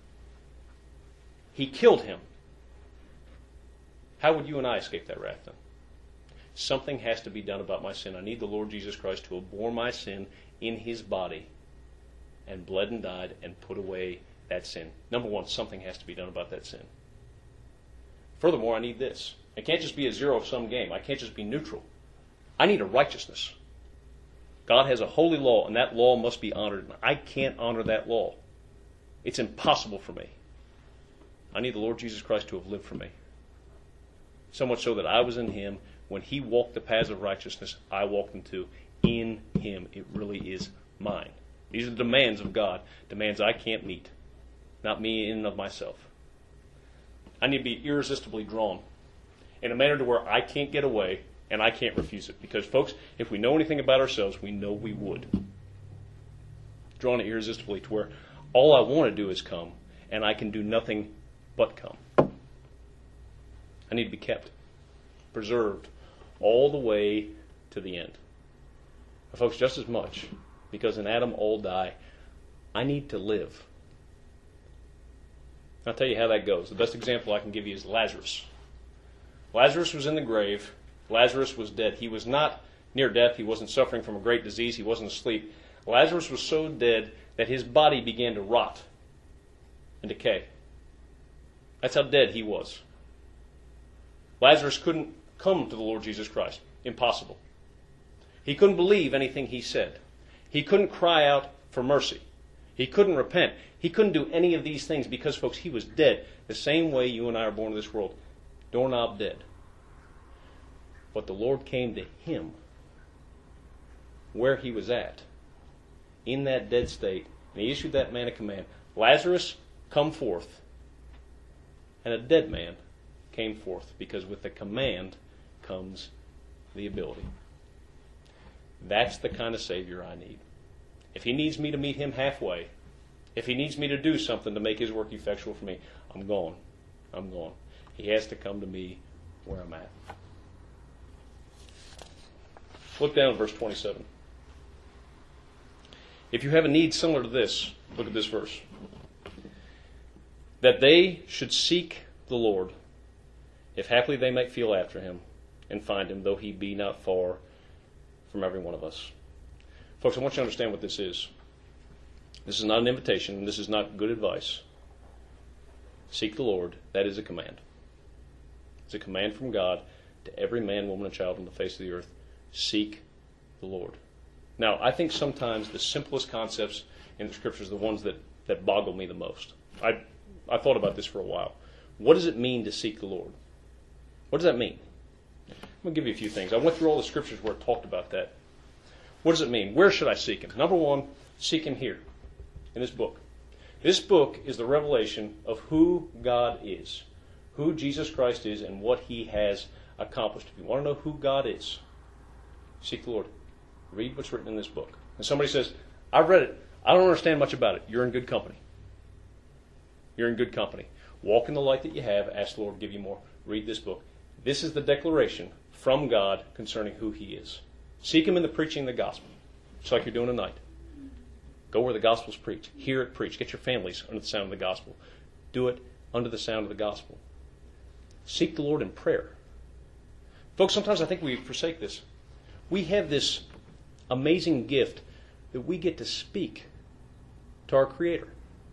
He killed him. How would you and I escape that wrath then? Something has to be done about my sin. I need the Lord Jesus Christ to have borne my sin in his body and bled and died and put away that sin. Number one, something has to be done about that sin. Furthermore, I need this. It can't just be a zero-sum game. I can't just be neutral. I need a righteousness. God has a holy law, and that law must be honored. And I can't honor that law. It's impossible for me. I need the Lord Jesus Christ to have lived for me. So much so that I was in him. When he walked the paths of righteousness, I walked them too. In him, it really is mine. These are the demands of God, demands I can't meet. Not me in and of myself. I need to be irresistibly drawn in a manner to where I can't get away and I can't refuse it. Because, folks, if we know anything about ourselves, we know we would. Drawn irresistibly to where all I want to do is come, and I can do nothing but come. I need to be kept, preserved, all the way to the end. Now, folks, just as much, because in Adam all die, I need to live. I'll tell you how that goes. The best example I can give you is Lazarus. Lazarus was in the grave. Lazarus was dead. He was not near death. He wasn't suffering from a great disease. He wasn't asleep. Lazarus was so dead that his body began to rot and decay. That's how dead he was. Lazarus couldn't come to the Lord Jesus Christ. Impossible. He couldn't believe anything he said. He couldn't cry out for mercy. He couldn't repent. He couldn't do any of these things because, folks, he was dead. The same way you and I are born to this world. Doorknob dead. But the Lord came to him where he was at, in that dead state, and he issued that man a command. Lazarus, come forth. And a dead man came forth, because with the command comes the ability. That's the kind of Savior I need. If he needs me to meet him halfway, if he needs me to do something to make his work effectual for me, I'm gone. I'm gone. He has to come to me where I'm at. Look down at verse 27. If you have a need similar to this, look at this verse. That they should seek the Lord, if haply they might feel after him, and find him, though he be not far from every one of us. Folks, I want you to understand what this is. This is not an invitation, and this is not good advice. Seek the Lord. That is a command. It's a command from God to every man, woman, and child on the face of the earth. Seek the Lord. Now, I think sometimes the simplest concepts in the Scriptures are the ones that boggle me the most. I thought about this for a while. What does it mean to seek the Lord? What does that mean? I'm going to give you a few things. I went through all the scriptures where it talked about that. What does it mean? Where should I seek Him? Number one, seek Him here, in this book. This book is the revelation of who God is, who Jesus Christ is, and what He has accomplished. If you want to know who God is, seek the Lord. Read what's written in this book. And somebody says, I've read it. I don't understand much about it. You're in good company. You're in good company. Walk in the light that you have. Ask the Lord to give you more. Read this book. This is the declaration from God concerning who He is. Seek Him in the preaching of the gospel, just like you're doing tonight. Go where the gospel's preached. Hear it preached. Get your families under the sound of the gospel. Do it under the sound of the gospel. Seek the Lord in prayer. Folks, sometimes I think we forsake this. We have this amazing gift that we get to speak to our Creator.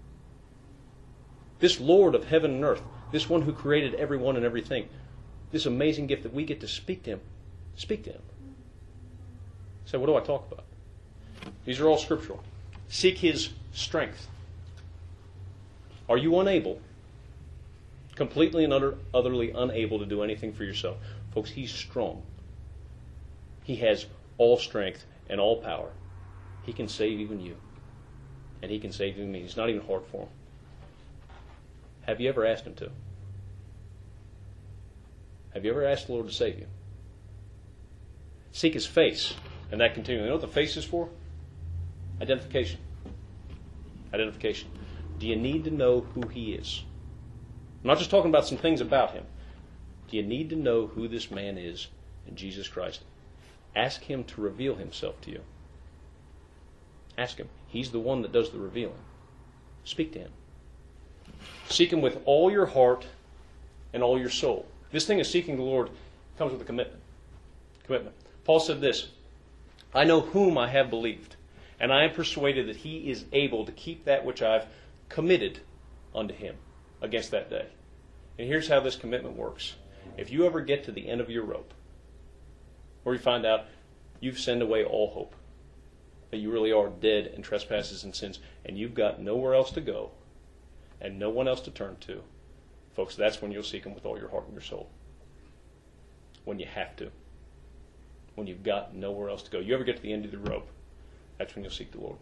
This Lord of heaven and earth, this one who created everyone and everything, this amazing gift that we get to speak to Him. Speak to Him. So what do I talk about? These are all scriptural. Seek His strength. Are you unable, completely and utterly unable to do anything for yourself? Folks, He's strong. He has all strength and all power. He can save even you. And He can save even me. It's not even hard for Him. Have you ever asked Him to? Have you ever asked the Lord to save you? Seek His face. And that continually. You know what the face is for? Identification. Identification. Do you need to know who He is? I'm not just talking about some things about Him. Do you need to know who this man is in Jesus Christ? Ask Him to reveal Himself to you. Ask Him. He's the one that does the revealing. Speak to Him. Seek Him with all your heart and all your soul. This thing of seeking the Lord comes with a commitment. Commitment. Paul said this, I know whom I have believed, and I am persuaded that He is able to keep that which I've committed unto Him against that day. And here's how this commitment works. If you ever get to the end of your rope, or you find out you've sinned away all hope, that you really are dead in trespasses and sins, and you've got nowhere else to go, and no one else to turn to, folks, that's when you'll seek Him with all your heart and your soul. When you have to. When you've got nowhere else to go. You ever get to the end of the rope, that's when you'll seek the Lord.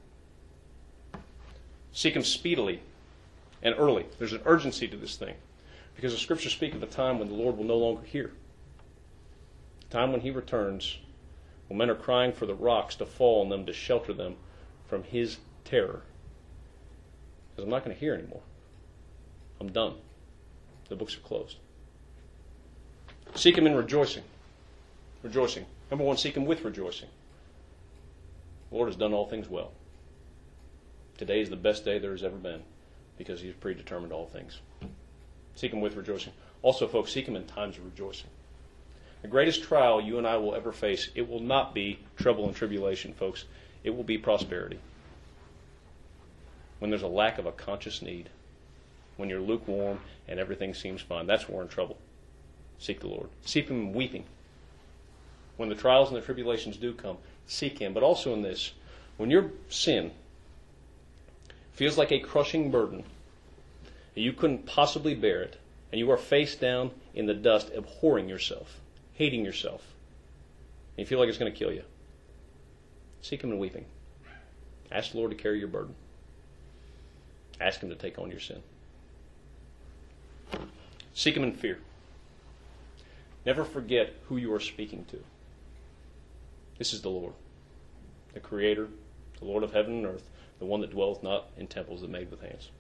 Seek Him speedily and early. There's an urgency to this thing. Because the Scriptures speak of a time when the Lord will no longer hear. A time when He returns, when men are crying for the rocks to fall on them to shelter them from His terror. Because I'm not going to hear anymore. I'm done. The books are closed. Seek Him in rejoicing. Rejoicing. Number one, seek Him with rejoicing. The Lord has done all things well. Today is the best day there has ever been because He has predetermined all things. Seek Him with rejoicing. Also, folks, seek Him in times of rejoicing. The greatest trial you and I will ever face, it will not be trouble and tribulation, folks. It will be prosperity. When there's a lack of a conscious need, when you're lukewarm and everything seems fine, that's when we're in trouble. Seek the Lord. Seek Him weeping. When the trials and the tribulations do come, seek Him. But also in this, when your sin feels like a crushing burden, and you couldn't possibly bear it, and you are face down in the dust, abhorring yourself, hating yourself, and you feel like it's going to kill you, seek Him in weeping. Ask the Lord to carry your burden. Ask Him to take on your sin. Seek Him in fear. Never forget who you are speaking to. This is the Lord, the Creator, the Lord of heaven and earth, the one that dwelleth not in temples that made with hands.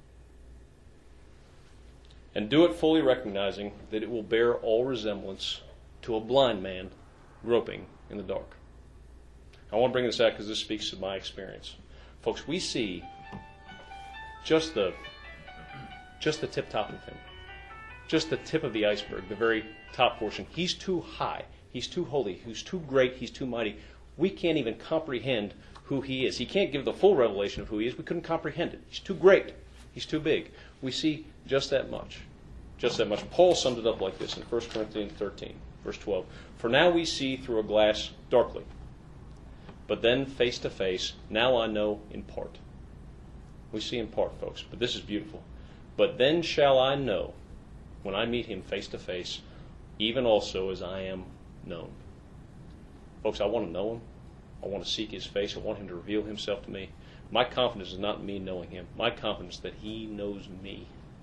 And do it fully recognizing that it will bear all resemblance to a blind man groping in the dark. I want to bring this out because this speaks to my experience. Folks, we see just the tip-top of Him. Just the tip of the iceberg, the very top portion. He's too high. He's too holy. He's too great. He's too mighty. We can't even comprehend who He is. He can't give the full revelation of who He is. We couldn't comprehend it. He's too great. He's too big. We see just that much. Just that much. Paul summed it up like this in 1 Corinthians 13, verse 12. For now we see through a glass darkly, but then face to face. Now I know in part. We see in part, folks, but this is beautiful. But then shall I know, when I meet Him face to face, even also as I am known. Folks, I want to know him. I want to seek his face. I want him to reveal himself to me. My confidence is not in me knowing him. My confidence is that he knows me.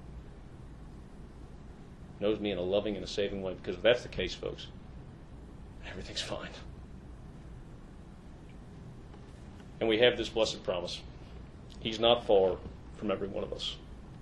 Knows me in a loving and a saving way. Because if that's the case, folks, everything's fine. And we have this blessed promise. He's not far from every one of us.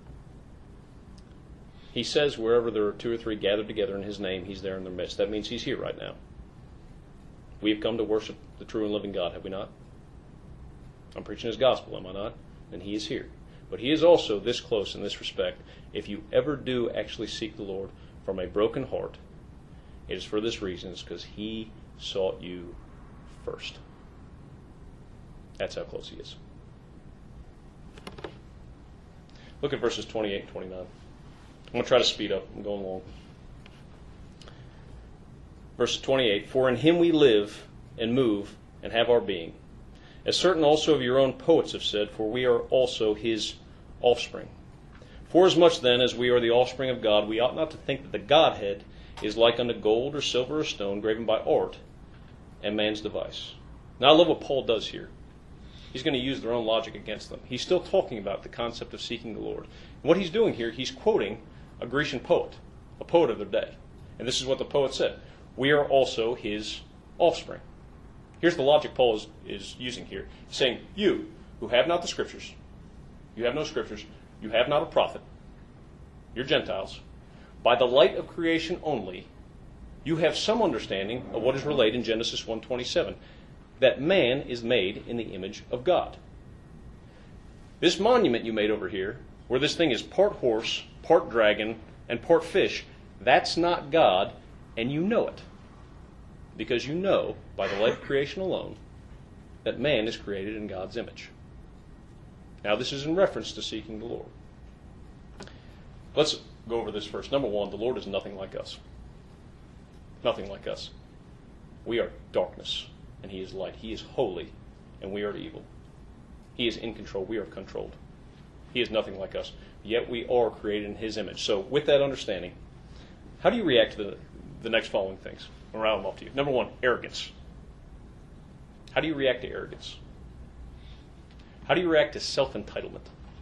He says wherever there are two or three gathered together in his name, he's there in their midst. That means he's here right now. We have come to worship the true and living God, have we not? I'm preaching his gospel, am I not? And he is here. But he is also this close in this respect. If you ever do actually seek the Lord from a broken heart, it is for this reason. It's because he sought you first. That's how close he is. Look at verses 28 and 29. I'm going to try to speed up. I'm going long. Verse 28, for in him we live and move and have our being. As certain also of your own poets have said, for we are also his offspring. Forasmuch then as we are the offspring of God, we ought not to think that the Godhead is like unto gold or silver or stone graven by art and man's device. Now I love what Paul does here. He's going to use their own logic against them. He's still talking about the concept of seeking the Lord. And what he's doing here, he's quoting a Grecian poet, a poet of their day. And this is what the poet said. We are also his offspring. Here's the logic Paul is using here. He's saying, you who have not the Scriptures, you have no Scriptures, you have not a prophet, you're Gentiles, by the light of creation only, you have some understanding of what is relayed in Genesis 1:27, that man is made in the image of God. This monument you made over here, where this thing is part horse, part dragon, and part fish, that's not God, and you know it. Because you know, by the light of creation alone, that man is created in God's image. Now, this is in reference to seeking the Lord. Let's go over this first. Number one, the Lord is nothing like us. Nothing like us. We are darkness, and he is light. He is holy, and we are evil. He is in control. We are controlled. He is nothing like us. Yet we are created in his image. So, with that understanding, how do you react to the next following things? I'll round them off to you. Number one, arrogance. How do you react to arrogance? How do you react to self-entitlement?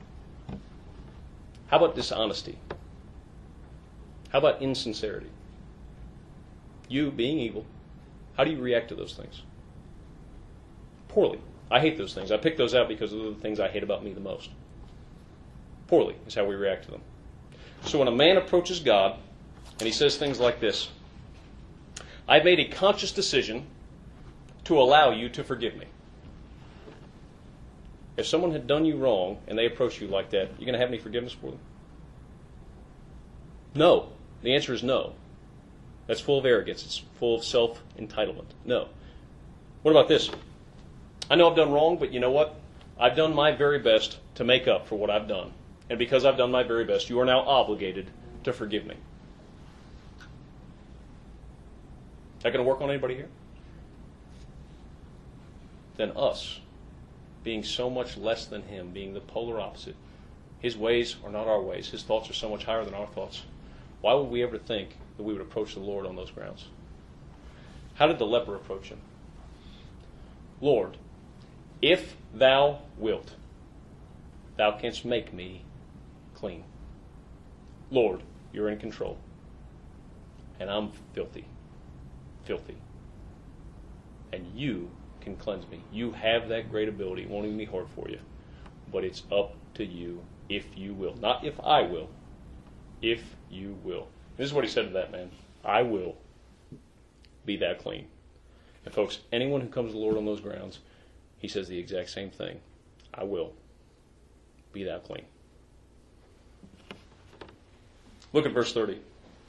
How about dishonesty? How about insincerity? You, being evil, how do you react to those things? Poorly. I hate those things. I picked those out because those are the things I hate about me the most. Poorly is how we react to them. So when a man approaches God, and he says things like this, I've made a conscious decision to allow you to forgive me. If someone had done you wrong and they approach you like that, you going to have any forgiveness for them? No. The answer is no. That's full of arrogance. It's full of self-entitlement. No. What about this? I know I've done wrong, but you know what? I've done my very best to make up for what I've done. And because I've done my very best, you are now obligated to forgive me. Is that going to work on anybody here? Then us, being so much less than him, being the polar opposite. His ways are not our ways. His thoughts are so much higher than our thoughts. Why would we ever think that we would approach the Lord on those grounds? How did the leper approach him? Lord, if thou wilt, thou canst make me clean. Lord, you're in control. And I'm filthy. Filthy. And you can cleanse me. You have that great ability. It won't even be hard for you. But it's up to you if you will. Not if I will. If you will. This is what he said to that man. I will be thou clean. And folks, anyone who comes to the Lord on those grounds, he says the exact same thing. I will be thou clean. Look at verse 30.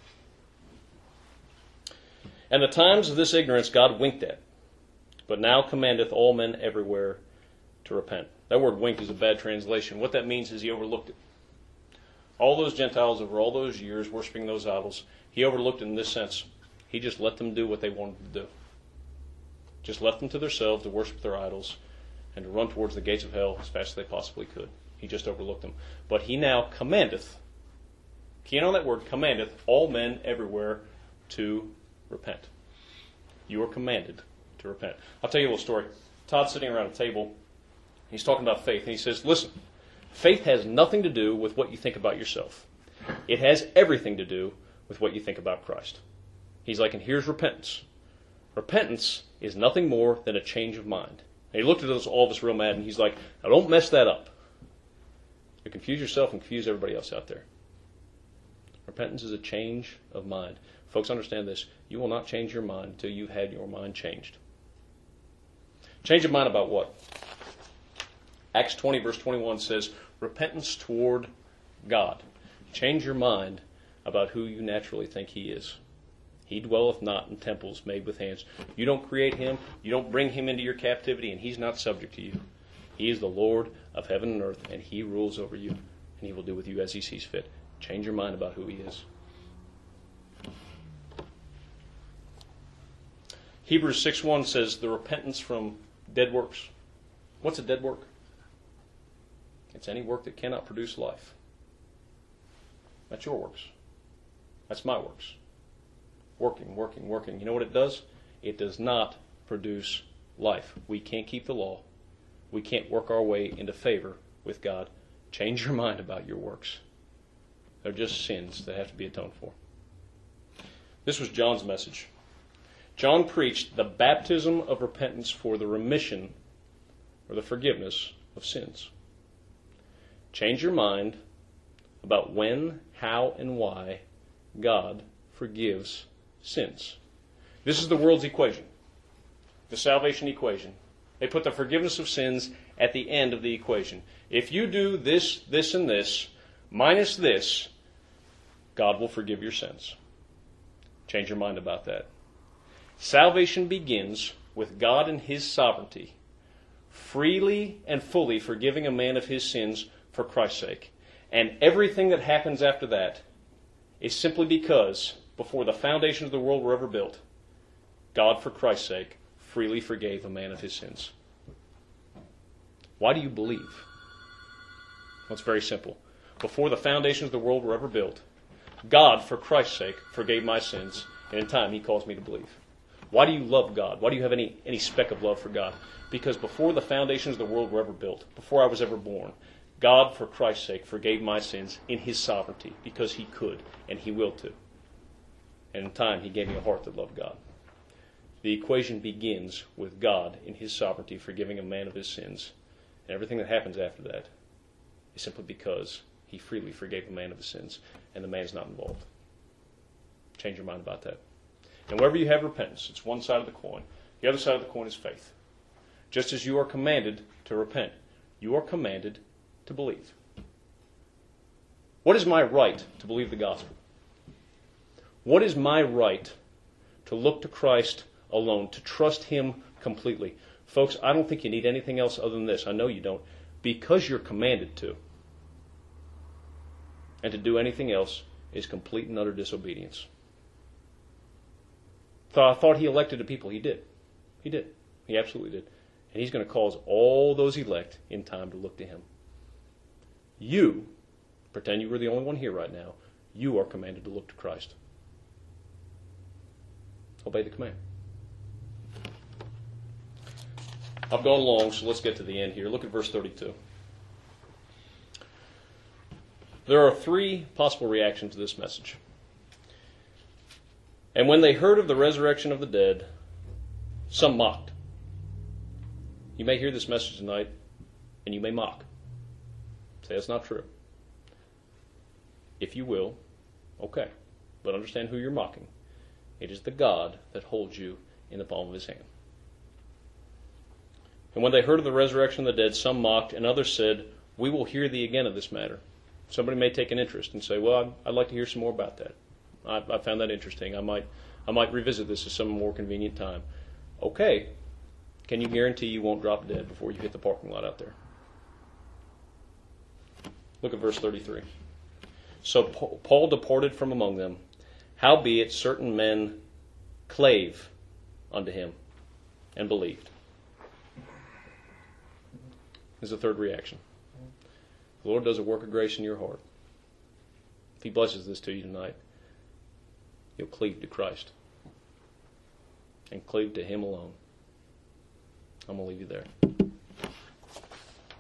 And the times of this ignorance God winked at, but now commandeth all men everywhere to repent. That word winked is a bad translation. What that means is he overlooked it. All those Gentiles over all those years worshiping those idols, he overlooked it in this sense. He just let them do what they wanted to do. Just left them to themselves to worship their idols and to run towards the gates of hell as fast as they possibly could. He just overlooked them. But he now commandeth, key on that word, commandeth all men everywhere to repent. You are commanded to repent. I'll tell you a little story. Todd's sitting around a table. He's talking about faith, and he says, listen, faith has nothing to do with what you think about yourself. It has everything to do with what you think about Christ. He's like, and here's repentance. Repentance is nothing more than a change of mind. And he looked at us, all of us real mad, and he's like, now don't mess that up. You confuse yourself and confuse everybody else out there. Repentance is a change of mind. Folks, understand this. You will not change your mind until you've had your mind changed. Change of mind about what? Acts 20, verse 21 says, repentance toward God. Change your mind about who you naturally think He is. He dwelleth not in temples made with hands. You don't create Him. You don't bring Him into your captivity, and He's not subject to you. He is the Lord of heaven and earth, and He rules over you, and He will do with you as He sees fit. Change your mind about who He is. Hebrews 6:1 says the repentance from dead works. What's a dead work? It's any work that cannot produce life. That's your works. That's my works. Working, working, working. You know what it does? It does not produce life. We can't keep the law. We can't work our way into favor with God. Change your mind about your works. They're just sins that have to be atoned for. This was John's message. John preached the baptism of repentance for the remission or the forgiveness of sins. Change your mind about when, how, and why God forgives sins. This is the world's equation, the salvation equation. They put the forgiveness of sins at the end of the equation. If you do this, this, and this, minus this, God will forgive your sins. Change your mind about that. Salvation begins with God in His sovereignty, freely and fully forgiving a man of his sins for Christ's sake. And everything that happens after that is simply because, before the foundations of the world were ever built, God, for Christ's sake, freely forgave a man of his sins. Why do you believe? Well, it's very simple. Before the foundations of the world were ever built, God, for Christ's sake, forgave my sins, and in time He calls me to believe. Why do you love God? Why do you have any speck of love for God? Because before the foundations of the world were ever built, before I was ever born, God, for Christ's sake, forgave my sins in His sovereignty, because He could, and He will too. And in time, He gave me a heart that loved God. The equation begins with God in His sovereignty forgiving a man of his sins. And everything that happens after that is simply because He freely forgave a man of his sins, and the man's not involved. Change your mind about that. And wherever you have repentance, it's one side of the coin. The other side of the coin is faith. Just as you are commanded to repent, you are commanded to believe. What is my right to believe the gospel? What is my right to look to Christ alone, to trust Him completely? Folks, I don't think you need anything else other than this. I know you don't. Because you're commanded to. And to do anything else is complete and utter disobedience. I thought He elected a people. He did. He did. He absolutely did. And He's going to cause all those elect in time to look to Him. You, pretend you were the only one here right now, you are commanded to look to Christ. Obey the command. I've gone long, so let's get to the end here. Look at verse 32. There are three possible reactions to this message. And when they heard of the resurrection of the dead, some mocked. You may hear this message tonight, and you may mock. Say that's not true. If you will, okay. But understand who you're mocking. It is the God that holds you in the palm of His hand. And when they heard of the resurrection of the dead, some mocked, and others said, we will hear thee again of this matter. Somebody may take an interest and say, well, I'd like to hear some more about that. I found that interesting. I might revisit this at some more convenient time. Okay. Can you guarantee you won't drop dead before you hit the parking lot out there? Look at verse 33. So Paul departed from among them. Howbeit certain men clave unto him and believed. This is the third reaction. The Lord does a work of grace in your heart. If He blesses this to you tonight, you'll cleave to Christ. and cleave to Him alone. I'm going to leave you there.